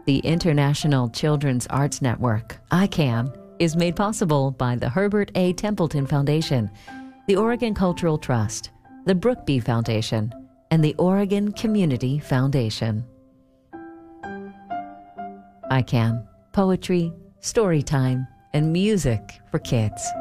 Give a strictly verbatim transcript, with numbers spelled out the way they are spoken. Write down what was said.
The International Children's Arts Network, I CAN, is made possible by the Herbert A. Templeton Foundation, the Oregon Cultural Trust, the Brookby Foundation, and the Oregon Community Foundation. I CAN, poetry, story time, and music for kids.